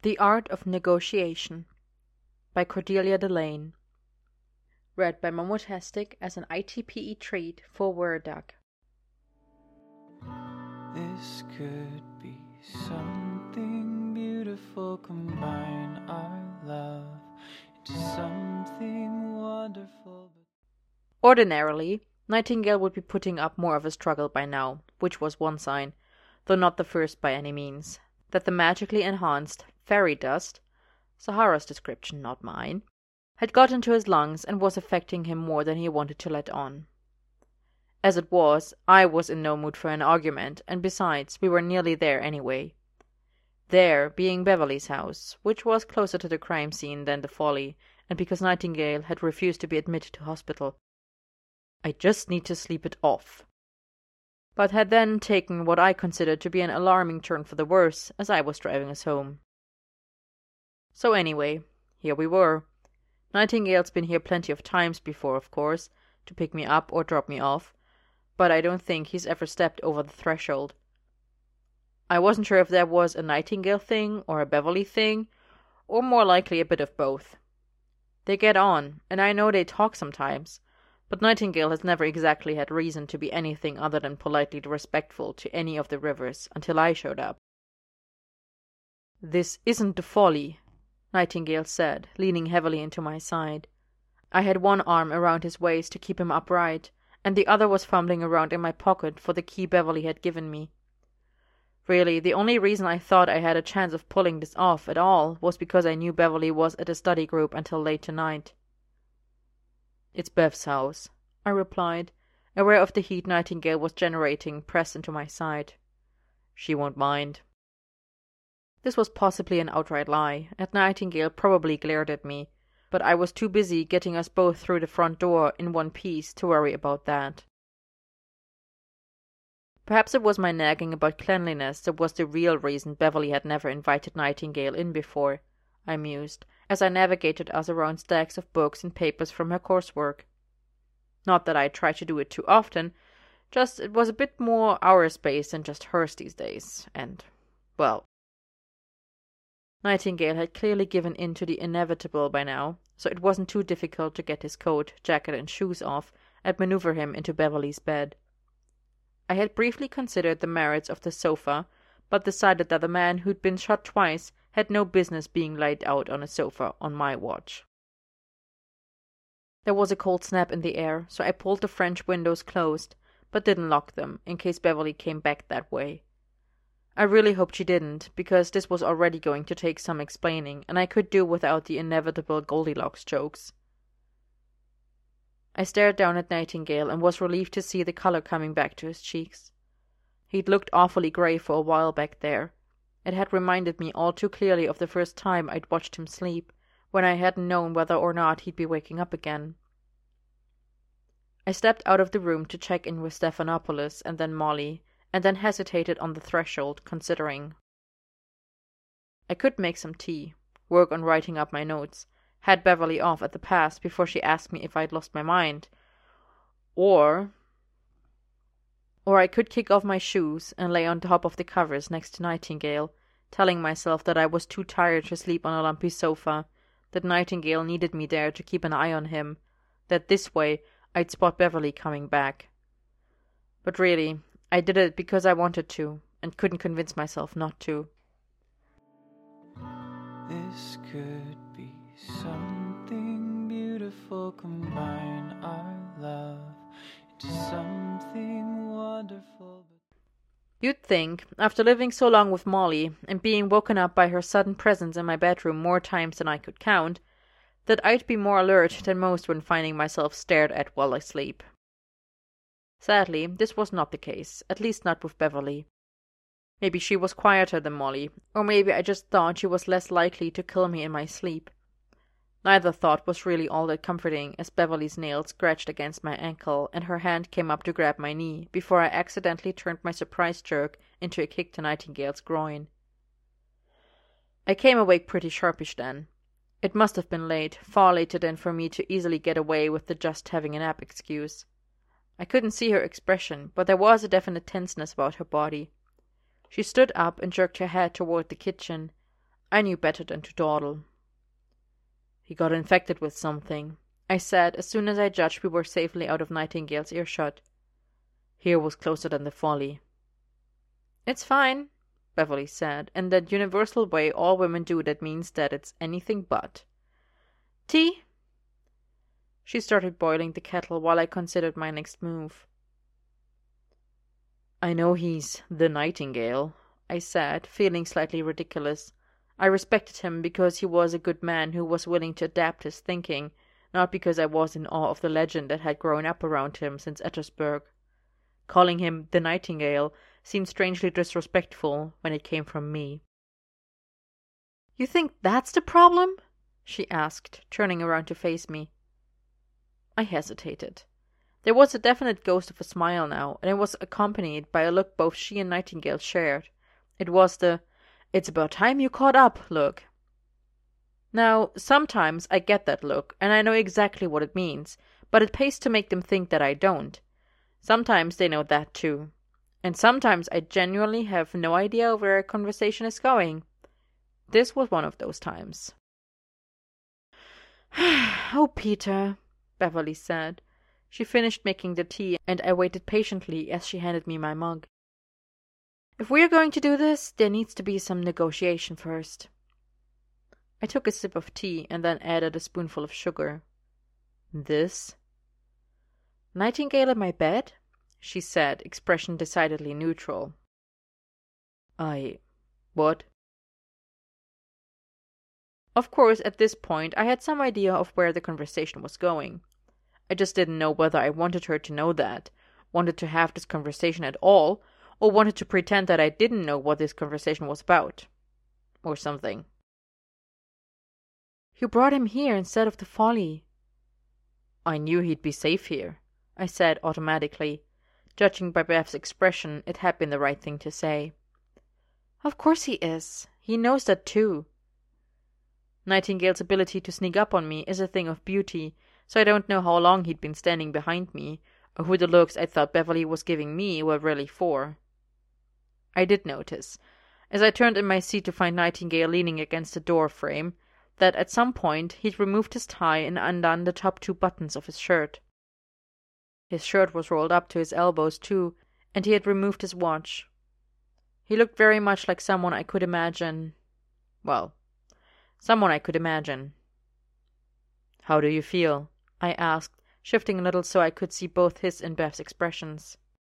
The Art of Negotiation by Cordelia Delane. Read by Momotastic as an ITPE treat for Wordduck. This could be something beautiful, combine our love into something wonderful. Ordinarily, Nightingale would be putting up more of a struggle by now, which was one sign, though not the first by any means, that the magically enhanced fairy dust, Sahara's description, not mine, had got into his lungs and was affecting him more than he wanted to let on. As it was, I was in no mood for an argument, and besides, we were nearly there anyway. There being Beverly's house, which was closer to the crime scene than the Folly, and because Nightingale had refused to be admitted to hospital. I just need to sleep it off. But had then taken what I considered to be an alarming turn for the worse as I was driving us home. So anyway, here we were. Nightingale's been here plenty of times before, of course, to pick me up or drop me off, but I don't think he's ever stepped over the threshold. I wasn't sure if that was a Nightingale thing or a Beverly thing, or more likely a bit of both. They get on, and I know they talk sometimes, but Nightingale has never exactly had reason to be anything other than politely respectful to any of the Rivers until I showed up. "This isn't the Folly," Nightingale said, leaning heavily into my side. I had one arm around his waist to keep him upright, and the other was fumbling around in my pocket for the key Beverly had given me. Really, the only reason I thought I had a chance of pulling this off at all was because I knew Beverly was at a study group until late tonight. "It's Bev's house," I replied, aware of the heat Nightingale was generating pressed into my side. "She won't mind." This was possibly an outright lie, and Nightingale probably glared at me, but I was too busy getting us both through the front door in one piece to worry about that. Perhaps it was my nagging about cleanliness that was the real reason Beverly had never invited Nightingale in before, I mused, as I navigated us around stacks of books and papers from her coursework. Not that I try to do it too often, just it was a bit more our space than just hers these days, and, well. Nightingale had clearly given in to the inevitable by now, so it wasn't too difficult to get his coat, jacket, and shoes off and maneuver him into Beverly's bed. I had briefly considered the merits of the sofa, but decided that a man who'd been shot twice had no business being laid out on a sofa on my watch. There was a cold snap in the air, so I pulled the French windows closed, but didn't lock them, in case Beverly came back that way. I really hoped she didn't, because this was already going to take some explaining, and I could do without the inevitable Goldilocks jokes. I stared down at Nightingale and was relieved to see the color coming back to his cheeks. He'd looked awfully grey for a while back there. It had reminded me all too clearly of the first time I'd watched him sleep, when I hadn't known whether or not he'd be waking up again. I stepped out of the room to check in with Stephanopoulos and then Molly, and then hesitated on the threshold, considering. I could make some tea, work on writing up my notes, head Beverly off at the pass before she asked me if I'd lost my mind, or I could kick off my shoes and lay on top of the covers next to Nightingale, telling myself that I was too tired to sleep on a lumpy sofa, that Nightingale needed me there to keep an eye on him, that this way I'd spot Beverly coming back. But really, I did it because I wanted to, and couldn't convince myself not to. This could be something beautiful, combine our love into something wonderful. You'd think, after living so long with Molly and being woken up by her sudden presence in my bedroom more times than I could count, that I'd be more alert than most when finding myself stared at while I sleep. Sadly, this was not the case, at least not with Beverly. Maybe she was quieter than Molly, or maybe I just thought she was less likely to kill me in my sleep. Neither thought was really all that comforting as Beverly's nail scratched against my ankle and her hand came up to grab my knee before I accidentally turned my surprise jerk into a kick to Nightingale's groin. I came awake pretty sharpish then. It must have been late, far later than for me to easily get away with the just having a nap excuse. I couldn't see her expression, but there was a definite tenseness about her body. She stood up and jerked her head toward the kitchen. I knew better than to dawdle. "He got infected with something," I said as soon as I judged we were safely out of Nightingale's earshot. Here was closer than the Folly. "It's fine," Beverly said, in that universal way all women do that means that it's anything but. "Tea?" She started boiling the kettle while I considered my next move. "I know he's the Nightingale," I said, feeling slightly ridiculous. I respected him because he was a good man who was willing to adapt his thinking, not because I was in awe of the legend that had grown up around him since Ettersburg. Calling him the Nightingale seemed strangely disrespectful when it came from me. "You think that's the problem?" she asked, turning around to face me. I hesitated. There was a definite ghost of a smile now, and it was accompanied by a look both she and Nightingale shared. It was the "it's about time you caught up" look. Now, sometimes I get that look, and I know exactly what it means, but it pays to make them think that I don't. Sometimes they know that too. And sometimes I genuinely have no idea where a conversation is going. This was one of those times. "Oh, Peter," Beverly said. She finished making the tea, and I waited patiently as she handed me my mug. "If we are going to do this, there needs to be some negotiation first." I took a sip of tea and then added a spoonful of sugar. "This?" "Nightingale in my bed?" she said, expression decidedly neutral. What?" Of course, at this point, I had some idea of where the conversation was going. I just didn't know whether I wanted her to know that, wanted to have this conversation at all, or wanted to pretend that I didn't know what this conversation was about. Or something. "You brought him here instead of the Folly." "I knew he'd be safe here," I said automatically. Judging by Beth's expression, it had been the right thing to say. "Of course he is. He knows that too." Nightingale's ability to sneak up on me is a thing of beauty, so I don't know how long he'd been standing behind me, or who the looks I thought Beverly was giving me were really for. I did notice, as I turned in my seat to find Nightingale leaning against the door frame, that at some point he'd removed his tie and undone the top 2 buttons of his shirt. His shirt was rolled up to his elbows too, and he had removed his watch. He looked very much like someone I could imagine. "How do you feel?" I asked, shifting a little so I could see both his and Beth's expressions.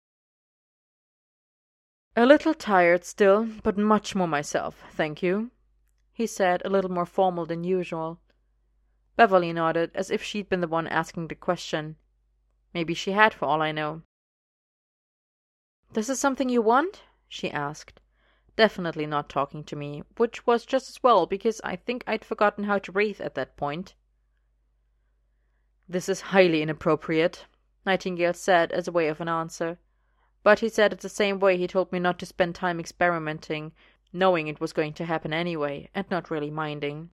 "A little tired still, but much more myself, thank you," he said, a little more formal than usual. Beverly nodded, as if she'd been the one asking the question. Maybe she had, for all I know. "This is something you want?" she asked, definitely not talking to me, which was just as well, because I think I'd forgotten how to breathe at that point. "This is highly inappropriate," Nightingale said as a way of an answer. But he said it the same way he told me not to spend time experimenting, knowing it was going to happen anyway, and not really minding.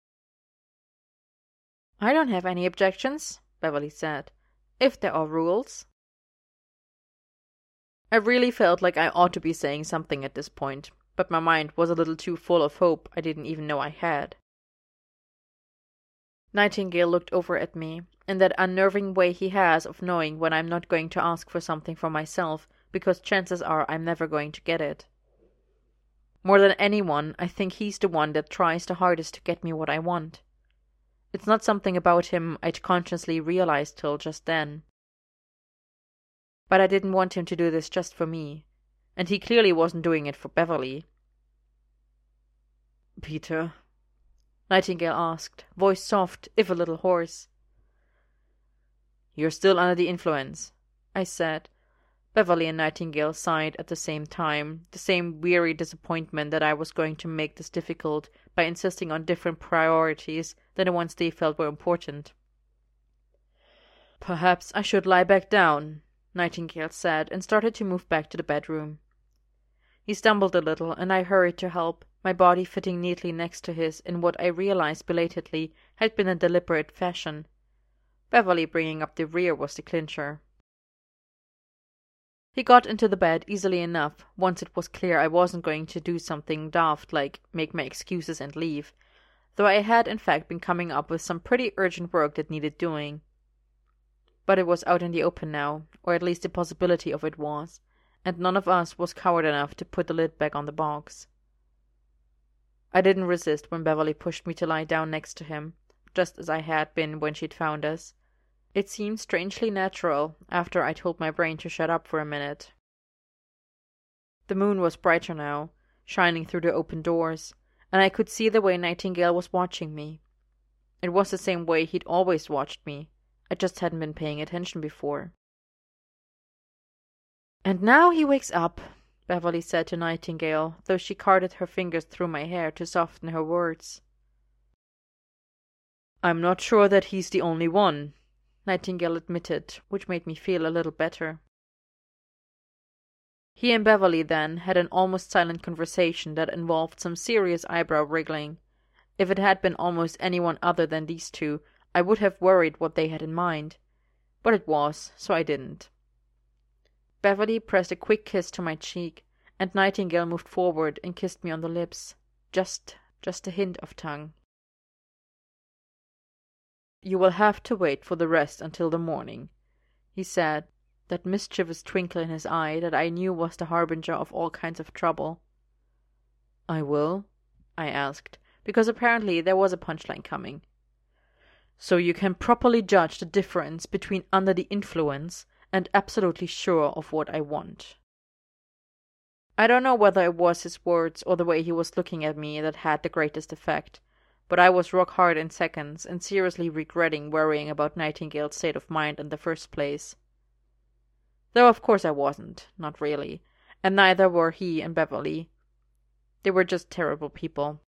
"I don't have any objections," Beverly said, "if there are rules." I really felt like I ought to be saying something at this point, but my mind was a little too full of hope I didn't even know I had. Nightingale looked over at me, in that unnerving way he has of knowing when I'm not going to ask for something for myself, because chances are I'm never going to get it. More than anyone, I think he's the one that tries the hardest to get me what I want. It's not something about him I'd consciously realized till just then. But I didn't want him to do this just for me, and he clearly wasn't doing it for Beverly. "Peter?" Nightingale asked, voice soft, if a little hoarse. "You're still under the influence," I said. Beverly and Nightingale sighed at the same time, the same weary disappointment that I was going to make this difficult by insisting on different priorities than the ones they felt were important. "Perhaps I should lie back down," Nightingale said, and started to move back to the bedroom. He stumbled a little, and I hurried to help, my body fitting neatly next to his in what I realized belatedly had been a deliberate fashion. Beverly bringing up the rear was the clincher. He got into the bed easily enough once it was clear I wasn't going to do something daft like make my excuses and leave, though I had in fact been coming up with some pretty urgent work that needed doing. But it was out in the open now, or at least the possibility of it was, and none of us was coward enough to put the lid back on the box. I didn't resist when Beverly pushed me to lie down next to him, just as I had been when she'd found us. It seemed strangely natural after I told my brain to shut up for a minute. The moon was brighter now, shining through the open doors, and I could see the way Nightingale was watching me. It was the same way he'd always watched me. I just hadn't been paying attention before. "And now he wakes up," Beverly said to Nightingale, though she carded her fingers through my hair to soften her words. "I'm not sure that he's the only one," Nightingale admitted, which made me feel a little better. He and Beverly then had an almost silent conversation that involved some serious eyebrow wriggling. If it had been almost anyone other than these two, I would have worried what they had in mind. But it was, so I didn't. Beverly pressed a quick kiss to my cheek, and Nightingale moved forward and kissed me on the lips. Just a hint of tongue. "You will have to wait for the rest until the morning," he said, that mischievous twinkle in his eye that I knew was the harbinger of all kinds of trouble. "I will?" I asked, because apparently there was a punchline coming. "So you can properly judge the difference between under the influence and absolutely sure of what I want." I don't know whether it was his words or the way he was looking at me that had the greatest effect, but I was rock hard in seconds and seriously regretting worrying about Nightingale's state of mind in the first place. Though of course I wasn't, not really, and neither were he and Beverly. They were just terrible people.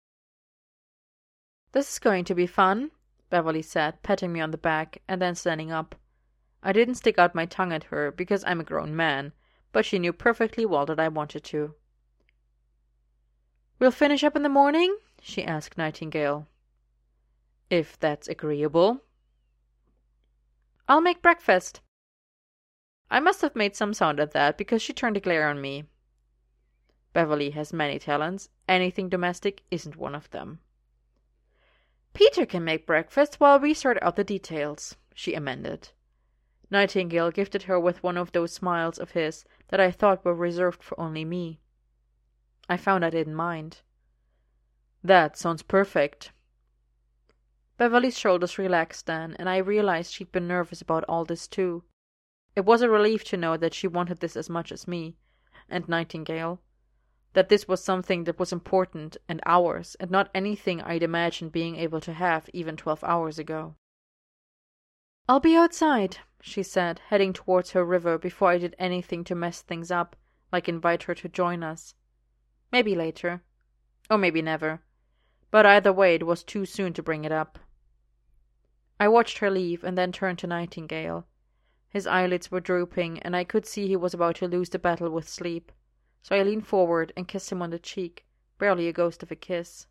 "This is going to be fun," Beverly said, patting me on the back and then standing up. I didn't stick out my tongue at her because I'm a grown man, but she knew perfectly well that I wanted to. "We'll finish up in the morning?" she asked Nightingale. "If that's agreeable." "I'll make breakfast." I must have made some sound at that because she turned a glare on me. Beverly has many talents. Anything domestic isn't one of them. "Peter can make breakfast while we sort out the details," she amended. Nightingale gifted her with one of those smiles of his that I thought were reserved for only me. I found I didn't mind. "That sounds perfect." Beverly's shoulders relaxed then, and I realized she'd been nervous about all this too. It was a relief to know that she wanted this as much as me, and Nightingale. That this was something that was important and ours, and not anything I'd imagined being able to have even 12 hours ago. "I'll be outside," she said, heading towards her river before I did anything to mess things up, like invite her to join us. Maybe later. Or maybe never. But either way it was too soon to bring it up. I watched her leave and then turned to Nightingale. His eyelids were drooping, and I could see he was about to lose the battle with sleep, so I leaned forward and kissed him on the cheek, barely a ghost of a kiss.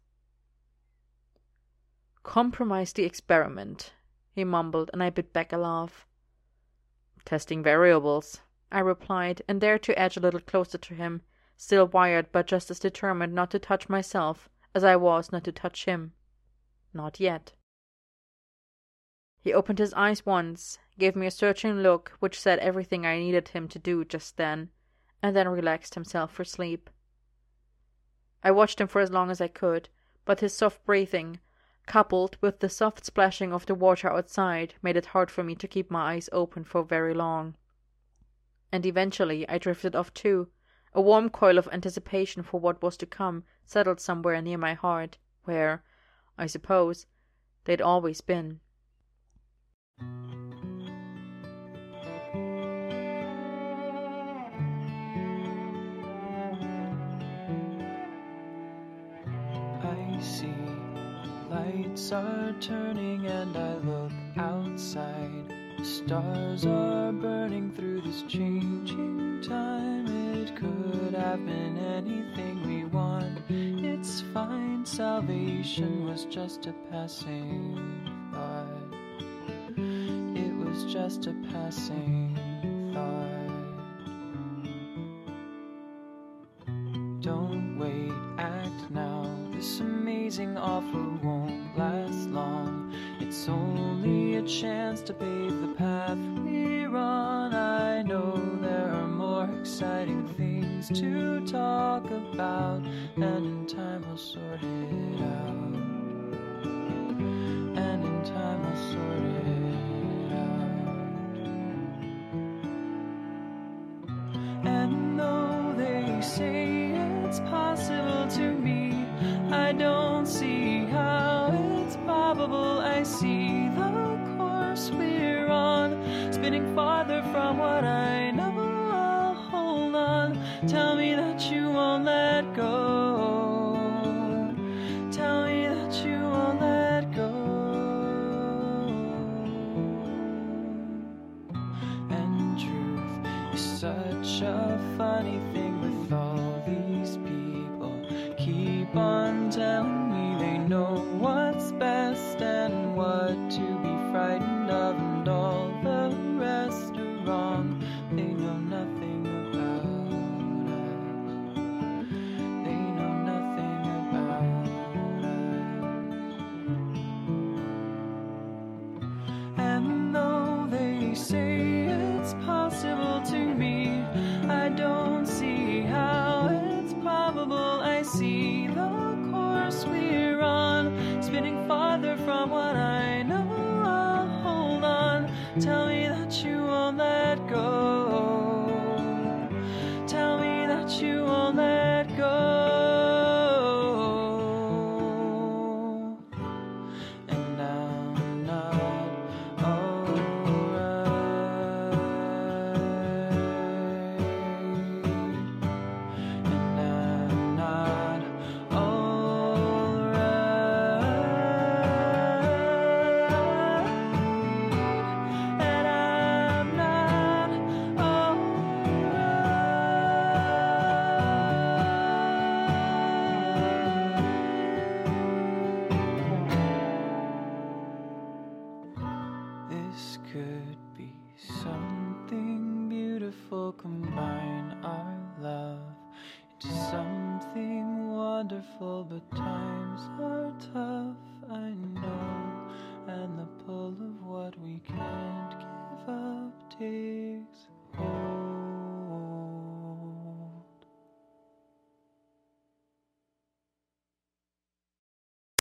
"Compromise the experiment," he mumbled, and I bit back a laugh. "Testing variables," I replied, and dared to edge a little closer to him, still wired but just as determined not to touch myself as I was not to touch him. Not yet. He opened his eyes once, gave me a searching look which said everything I needed him to do just then, and then relaxed himself for sleep. I watched him for as long as I could, but his soft breathing, coupled with the soft splashing of the water outside, made it hard for me to keep my eyes open for very long. And eventually I drifted off too. A warm coil of anticipation for what was to come settled somewhere near my heart, where, I suppose, they'd always been. I see lights are turning and I look outside. The stars are burning through this changing time. It could have been anything we want. It's fine, salvation was just a passing thought. It was just a passing thought. Don't wait, act now. This amazing offer won't last long. It's only a chance to pave the path we're on. I know there are more exciting things to talk about, and in time we'll sort it out. And in time we'll sort it out. And though they say it's possible to me, I don't see how it's probable. I see the course we're on, spinning farther from what I know. I'll hold on. Tell me that you won't let go. Tell me that you won't let go. And truth is such a funny thing with all these people. Keep on telling me they know what's best and what to be frightened of, and all the rest are wrong. They know nothing about us. They know nothing about us. And though they say it's possible to me, I don't see how it's probable. I see the course we're on, spinning farther from what I know. I'll hold on. Tell me that you won't let go. Tell me that you won't let go. And I'm not alright. And I'm not alright. And I'm not alright. This could be something beautiful. Combine our love into something wonderful, but times are tough, I know, and the pull of